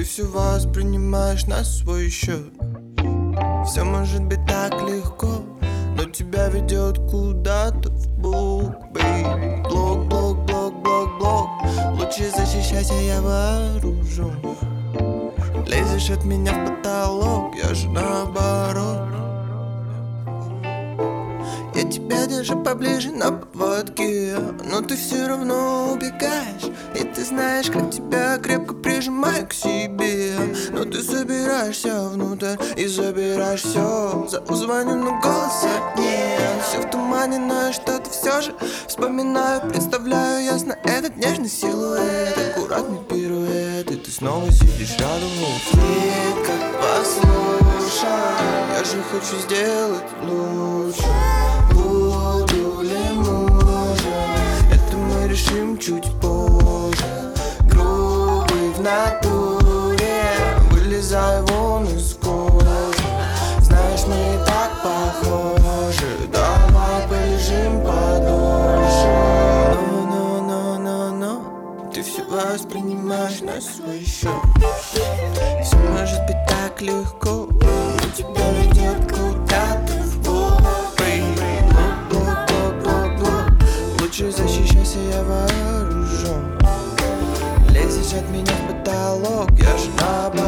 все воспринимаешь на свой счет. Все может быть так легко, но тебя ведет куда-то в блок, бейби. Блок, блок, блок, блок, блок. Лучше защищайся, я вооружен. Лезешь от меня в потолок, я же наоборот. Я тебя держу поближе на поводке, но ты все равно убегаешь. И ты знаешь, как тебя крепко прижимаю к себе. Но ты собираешься внутрь и забираешь все. Звоню, но голоса нет. Все в тумане, но я что-то все же вспоминаю. Представляю ясно этот нежный силуэт, аккуратный пируэт, и ты снова сидишь рядом. Детка, послушай, я же хочу сделать лучше. Буду ли мужем, это мы решим чуть позже. Грубый в натуре, вылезай вон из кожи. Знаешь, мы и так похожи, давай полежим подольше. Но ты все воспринимаешь на свой счет. Все может быть так легко, но тебя ведет куда-то в бок. Лучше защищайся, я вооружен. Лезешь от меня в потолок, я же наоборот.